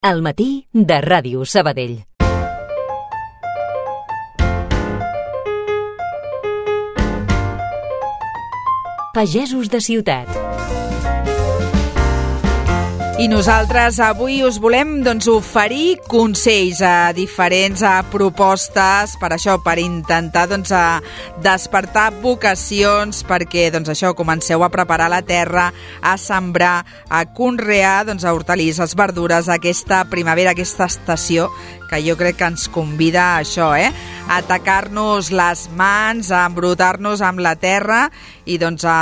Al matí de Ràdio Sabadell. Pagesos de ciutat. I nosaltres avui us volem oferir consells a diferents propostes per això, per intentar despertar vocacions perquè això comenceu a preparar la terra, a sembrar, a conrear hortalisses, verdures aquesta primavera, aquesta estació que jo crec que ens convida a això, a atacar-nos les mans, a embrutar-nos amb la terra i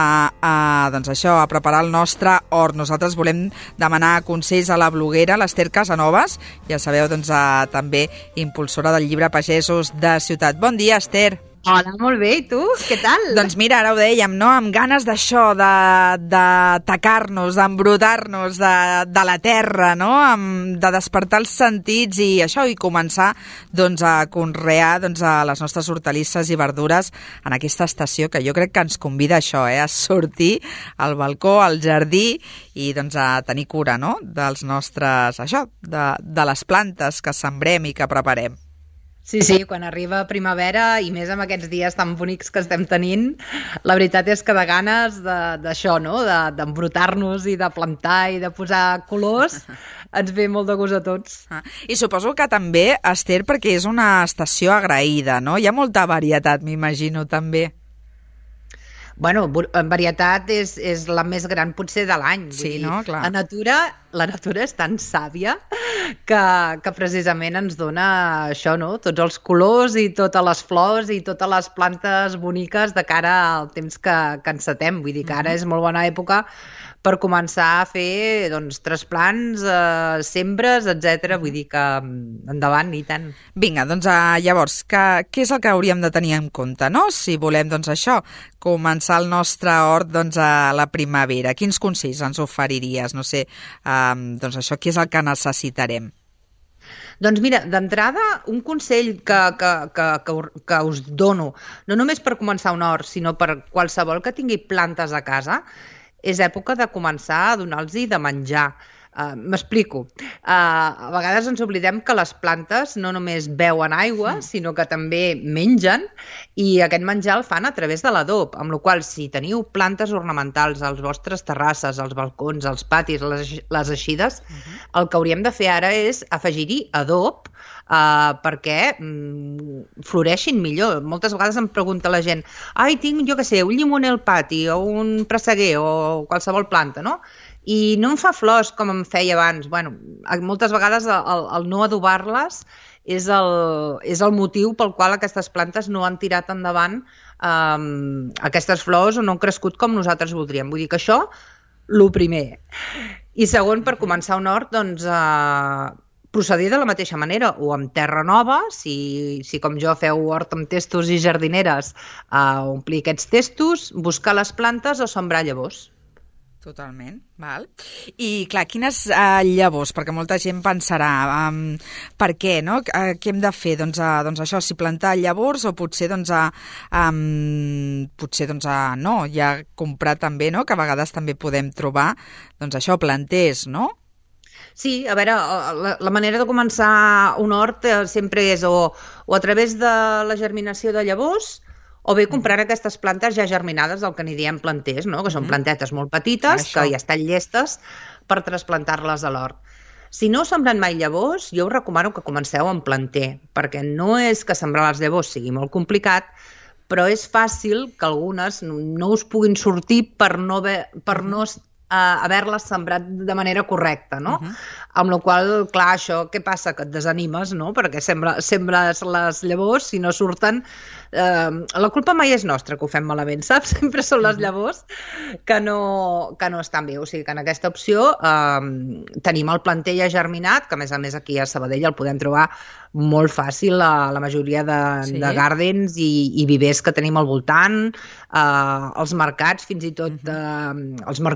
a preparar el nostre hort. Nosaltres volem demanar consells a la bloguera, l'Ester Casanovas, ja sabeu, també impulsora del llibre Pagesos de Ciutat. Bon dia, Ester. Hola, molt bé, i tu? Què tal? Doncs mira, ara ho dèiem, no? Amb ganes d'això, d'atacar-nos, d'embrutar-nos de la terra, no? De despertar els sentits i això, i començar a conrear les nostres hortalisses i verdures en aquesta estació que jo crec que ens convida a això, a sortir al balcó, al jardí i a tenir cura, no? Dels nostres, això, de les plantes que sembrem i que preparem. Sí, quan arriba primavera i més amb aquests dies tan bonics que estem tenint, la veritat és que de ganes d'això, no? D'embrutar-nos i de plantar i de posar colors, ens ve molt de gust a tots. I suposo que també, Ester, perquè és una estació agraïda, no? Hi ha molta varietat, m'imagino, també. Bueno, en varietat és la més gran potser de l'any. Sí, no? Clar. La natura és tan sàvia que precisament ens dona això, no? Tots els colors i totes les flors i totes les plantes boniques de cara al temps que encetem. Vull dir que ara és molt bona època per començar a fer trasplants, sembres, etc. Vull dir que endavant i tant. Vinga, llavors, què és el que hauríem de tenir en compte, no? Si volem, això, començar el nostre hort a la primavera. Quins consells ens oferiries? No sé, això, què és el que necessitarem? Doncs mira, d'entrada, un consell que us dono, no només per començar un hort, sinó per qualsevol que tingui plantes a casa, és època de començar a donar-los de menjar. M'explico. A vegades ens oblidem que les plantes no només beuen aigua, sinó que també mengen, i aquest menjar el fan a través de l'adob, amb la qual cosa, si teniu plantes ornamentals als vostres terrasses, als balcons, als patis, les eixides, el que hauríem de fer ara és afegir-hi adob perquè floreixin millor. Moltes vegades em pregunta la gent, tinc, jo què sé, un llimoner al pati o un presseguer o qualsevol planta, no? I no em fa flors com em feia abans. Bueno, moltes vegades el no adobar-les és el motiu pel qual aquestes plantes no han tirat endavant aquestes flors o no han crescut com nosaltres voldríem. Vull dir que això, el primer. I segon, per començar un hort, procedir de la mateixa manera, o amb terra nova, si com jo feu hort amb testos i jardineres, omplir aquests testos, buscar les plantes o sembrar llavors. Totalment, val. I clar, quines llavors? Perquè molta gent pensarà, per què, no? Què hem de fer? Això, si plantar llavors o potser no, ja comprar també, no? Que a vegades també podem trobar, això, planters, no? Sí, a veure, la manera de començar un hort sempre és o a través de la germinació de llavors o bé comprant aquestes plantes ja germinades, el que n'hi diem planters, no? Que són plantetes molt petites, que ja estan llestes per trasplantar-les a l'hort. Si no heu sembrat mai llavors, jo us recomano que comenceu amb planter, perquè no és que sembrar les llavors sigui molt complicat, però és fàcil que algunes no us puguin sortir per no haver-les sembrat de manera correcta, no? Amb la qual cosa, clar, això, què passa? Que et desanimes, no? Perquè sembres les llavors, si no surten... la culpa mai és nostra, que ho fem malament, saps? Sempre són les llavors que no estan bé. O sigui que en aquesta opció tenim el planter ja germinat, que a més aquí a Sabadell el podem trobar molt fàcil a la majoria de gardens i vivers que tenim al voltant, als mercats, fins i tot als mercadillos,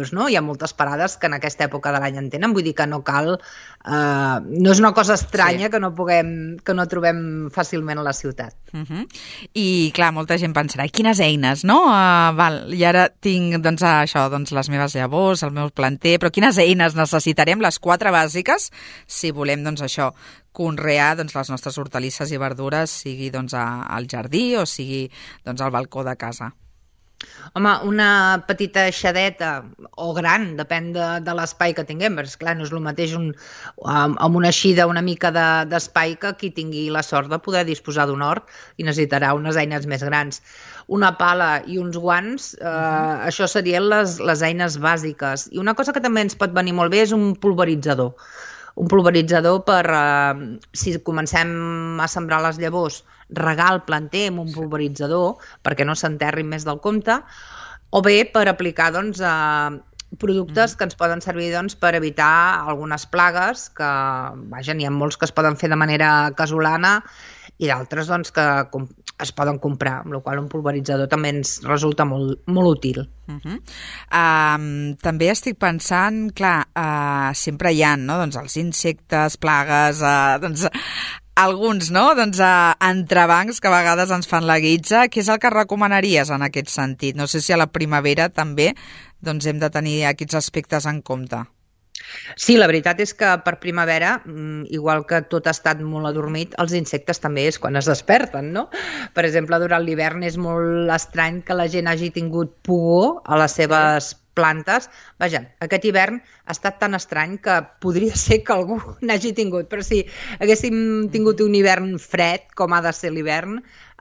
vídeos, no? Hi ha moltes parades que en aquesta època de l'any en tenen, vull dir que no cal... no és una cosa estranya que no trobem fàcilment a la ciutat. I, clar, molta gent pensarà, quines eines, no? I ara tinc, doncs, això, doncs, les meves llavors, el meu planter, però quines eines necessitarem? Les 4 bàsiques, si volem, doncs, això, conrear doncs, les nostres hortalisses i verdures, sigui doncs, al jardí o sigui doncs, al balcó de casa. Home, una petita aixadeta o gran, depèn de l'espai que tinguem, perquè clar, no és el mateix amb una eixida una mica d'espai que qui tingui la sort de poder disposar d'un hort i necessitarà unes eines més grans. Una pala i uns guants, això serien les eines bàsiques. I una cosa que també ens pot venir molt bé és un pulveritzador. Un pulveritzador per, si comencem a sembrar les llavors, regar el planter amb un pulveritzador perquè no s'enterrin més del compte, o bé per aplicar doncs, productes que ens poden servir doncs, per evitar algunes plagues, que vaja, n'hi ha molts que es poden fer de manera casolana i d'altres doncs, que es poden comprar, amb la qual cosa un pulveritzador també ens resulta molt, molt útil. També estic pensant, clar, sempre hi ha, no? Doncs els insectes, plagues, doncs alguns, no? Doncs entrebancs que a vegades ens fan la guitza. Què és el que recomanaries en aquest sentit? No sé si a la primavera també doncs hem de tenir aquests aspectes en compte. Sí, la veritat és que per primavera, igual que tot ha estat molt adormit, els insectes també és quan es desperten, no? Per exemple, durant l'hivern és molt estrany que la gent hagi tingut pugó a les seves plantes. Vaja, aquest hivern ha estat tan estrany que podria ser que algú n'hagi tingut, però si haguéssim tingut un hivern fred, com ha de ser l'hivern,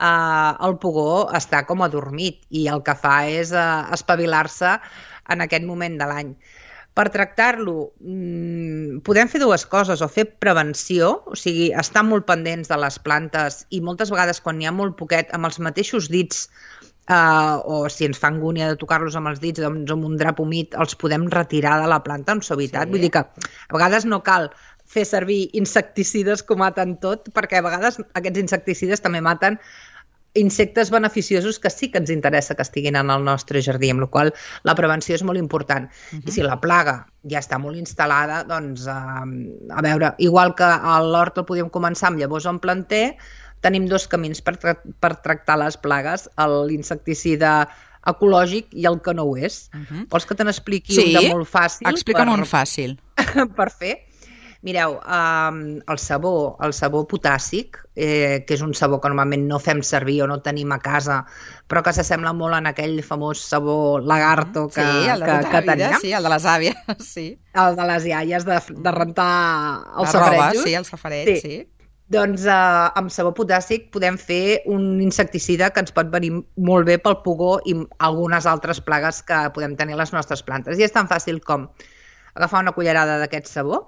el pugó està com adormit i el que fa és espavilar-se en aquest moment de l'any. Per tractar-lo, podem fer 2 coses, o fer prevenció, o sigui, estar molt pendents de les plantes i moltes vegades quan n'hi ha molt poquet, amb els mateixos dits, o si ens fa angúnia de tocar-los amb els dits, doncs amb un drap humit els podem retirar de la planta amb suavitat. Sí. Vull dir que a vegades no cal fer servir insecticides que ho maten tot, perquè a vegades aquests insecticides també maten insectes beneficiosos que sí que ens interessa que estiguin en el nostre jardí, amb la qual la prevenció és molt important. I si la plaga ja està molt instal·lada, doncs, a veure, igual que a l'hort el podem començar amb llavors en planter, tenim 2 camins per tractar les plagues, l'insecticida ecològic i el que no ho és. Vols que te n'expliqui un de molt fàcil? Sí, explica'm un fàcil. Per fer. Mireu, el sabó potàssic, que és un sabó que normalment no fem servir o no tenim a casa, però que s'assembla molt en aquell famós sabó lagarto que teníem. Sí, el de les àvies, sí. El de les iaies de rentar els safaretjos. Sí, el safareig, sí. Doncs amb sabó potàssic podem fer un insecticida que ens pot venir molt bé pel pugó i algunes altres plagues que podem tenir a les nostres plantes. I és tan fàcil com agafar una cullerada d'aquest sabó,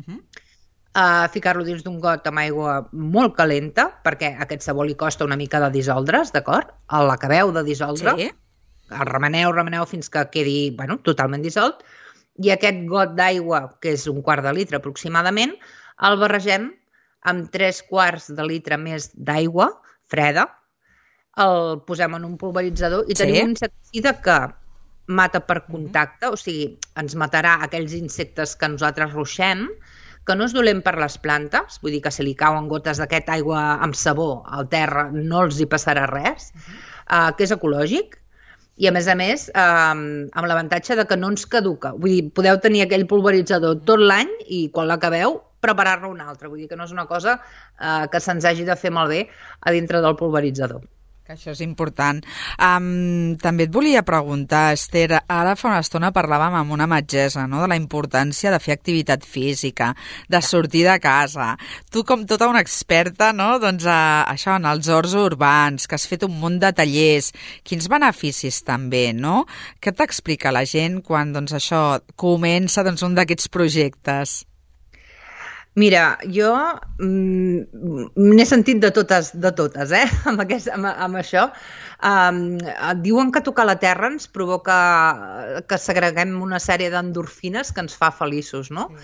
ficar-lo dins d'un got amb aigua molt calenta, perquè a aquest sabó li costa una mica de dissoldre's, d'acord? L'acabeu de dissoldre, el remeneu fins que quedi totalment dissolt, i aquest got d'aigua, que és un quart de litre aproximadament, el barregem amb 3/4 de litre més d'aigua freda, el posem en un pulveritzador i tenim un insecticida que mata per contacte, o sigui, ens matarà aquells insectes que nosaltres ruixem, que no és dolent per les plantes, vull dir que si li cauen gotes d'aquest aigua amb sabó al terra no els hi passarà res, que és ecològic, i a més, amb l'avantatge de que no ens caduca. Vull dir, podeu tenir aquell pulveritzador tot l'any i quan l'acabeu preparar-ne un altre. Vull dir que no és una cosa que se'ns hagi de fer malbé a dintre del pulveritzador. Que això és important. També et volia preguntar, Esther, ara fa una estona parlàvem amb una metgessa, no?, de la importància de fer activitat física, de sortir de casa. Tu, com tota una experta, no?, doncs això, en els horts urbans, que has fet un munt de tallers, quins beneficis també, no? Què t'explica la gent quan, doncs, això comença un d'aquests projectes? Mira, jo n'he sentit de totes, amb això. Diuen que tocar la terra ens provoca que segreguem una sèrie d'endorfines que ens fa feliços, no?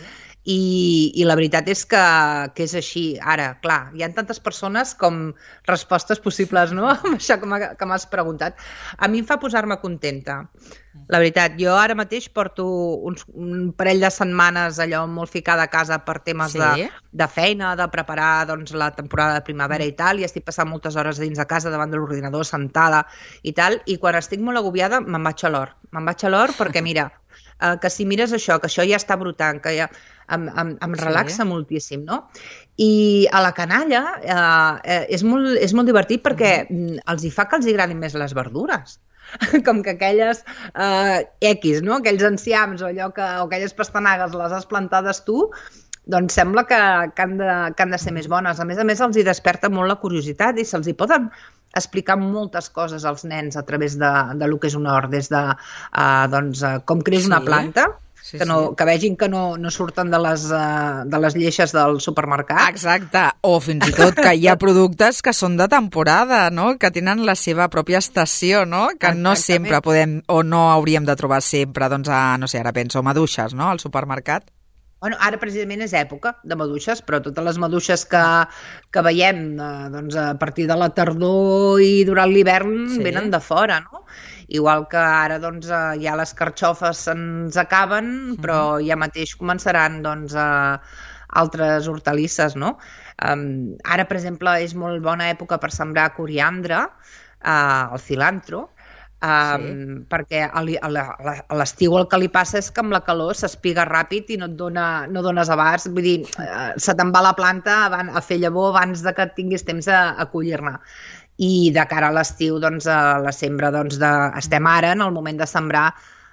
i la veritat és que és així. Ara, clar, hi ha tantes persones com respostes possibles, no?, amb això que m'has preguntat. A mi em fa posar-me contenta. La veritat, jo ara mateix porto un parell de setmanes allò molt ficada a casa per temes de feina, de preparar doncs, la temporada de primavera i tal, i estic passant moltes hores dins de casa davant de l'ordinador, sentada i tal, i quan estic molt agobiada me'n vaig a l'hort. Me'n vaig a l'hort perquè, mira, que si mires això, que això ja està brotant, que ja em relaxa moltíssim, no? I a la canalla és molt divertit perquè els hi fa que els agradin més les verdures. Com que aquelles X, no? Aquells enciams o aquelles pastanagues les has plantades tu, doncs sembla que han de ser més bones. A més, els hi desperta molt la curiositat i se'ls hi poden explicar moltes coses als nens a través de lo que és un hort, des de com creix una planta, que vegin que no surten de les lleixes del supermercat. Exacte, o fins i tot que hi ha productes que són de temporada, no?, que tenen la seva pròpia estació, no?, que no sempre podem o no hauríem de trobar sempre, doncs, no sé, ara penso, maduixes, no?, al supermercat. Bueno, ara precisament és època de maduixes, però totes les maduixes que veiem doncs, a partir de la tardor i durant l'hivern venen de fora, no? Igual que ara doncs, ja les carxofes se'ns acaben, però ja mateix començaran doncs, altres hortalisses, no? Ara, per exemple, és molt bona època per sembrar coriandre, el cilantro, perquè a l'estiu el que li passa és que amb la calor s'espiga ràpid i no dones abast, vull dir, se te'n va la planta a fer llavor abans de que tinguis temps a collir-ne. I de cara a l'estiu, doncs, la sembra, doncs, estem ara en el moment de sembrar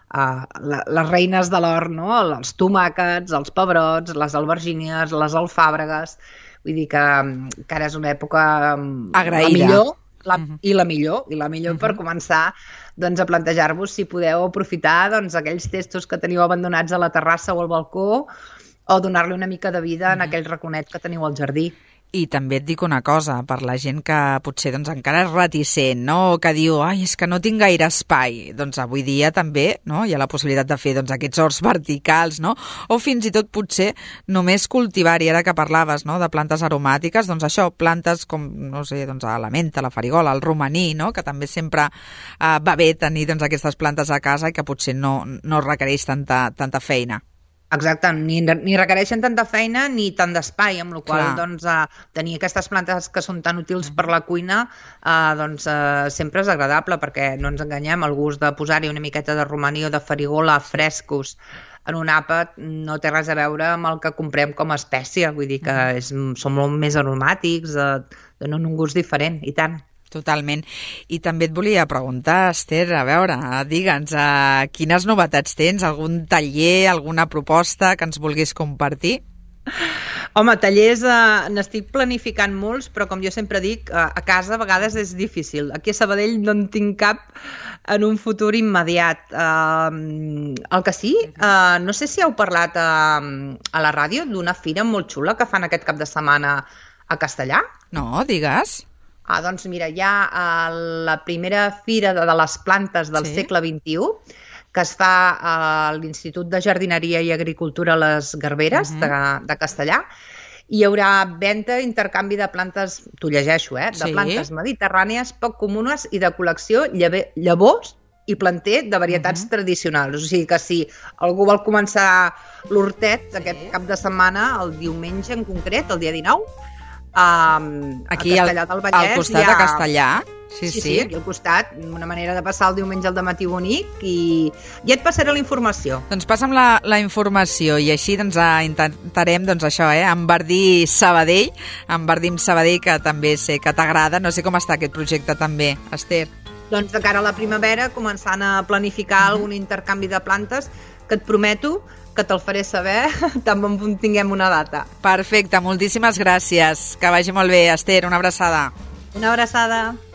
les reines de l'hort, no?, els tomàquets, els pebrots, les albergínies, les alfàbregues, vull dir que ara és una època agraïda. La millor per començar doncs, a plantejar-vos si podeu aprofitar doncs, aquells testos que teniu abandonats a la terrassa o al balcó o donar-li una mica de vida en aquell raconet que teniu al jardí. I també et dic una cosa, per la gent que potser doncs, encara és reticent, no?, que diu, ai, és que no tinc gaire espai, doncs avui dia també, no?, hi ha la possibilitat de fer doncs, aquests horts verticals, no?, o fins i tot potser només cultivar, i ara que parlaves, no?, de plantes aromàtiques, doncs això, plantes com, no sé, doncs la menta, la farigola, el romaní, no?, que també sempre va bé tenir doncs, aquestes plantes a casa i que potser no requereix tanta feina. Exacte, ni requereixen tanta feina ni tant d'espai, amb la qual doncs, tenir aquestes plantes que són tan útils per la cuina doncs, sempre és agradable, perquè no ens enganyem, el gust de posar-hi una miqueta de romaní o de farigola frescos en un àpat no té res a veure amb el que comprem com a espècie, vull dir que són molt més aromàtics, donen un gust diferent, i tant. Totalment. I també et volia preguntar, Esther, a veure, digue'ns, quines novetats tens? Algun taller, alguna proposta que ens vulguis compartir? Home, tallers n'estic planificant molts, però com jo sempre dic, a casa a vegades és difícil. Aquí a Sabadell no en tinc cap en un futur immediat. El que sí, no sé si heu parlat a la ràdio d'una fira molt xula que fan aquest cap de setmana a Castellà. No, digues. Doncs mira, hi ha la primera fira de les plantes del segle XXI que es fa a l'Institut de Jardineria i Agricultura a les Garberes de Castellà. Hi haurà venda i intercanvi de plantes, t'ho llegeixo, de plantes mediterrànies poc comunes i de col·lecció, llavors i planter de varietats tradicionals. O sigui que si algú vol començar l'hortet aquest cap de setmana, el diumenge en concret, el dia 19, aquí al costat de Castellà. Sí, aquí al costat, una manera de passar el diumenge al dematí bonic, i ja et passaré la informació. Doncs passa'm la informació i així doncs, intentarem doncs, això, embardir Sabadell, embardim Sabadell, que també sé que t'agrada. No sé com està aquest projecte també, Esther. Doncs de cara a la primavera, començant a planificar algun intercanvi de plantes, que et prometo que te'l faré saber tan bon punt tinguem una data. Perfecte, moltíssimes gràcies. Que vagi molt bé, Esther, una abraçada. Una abraçada.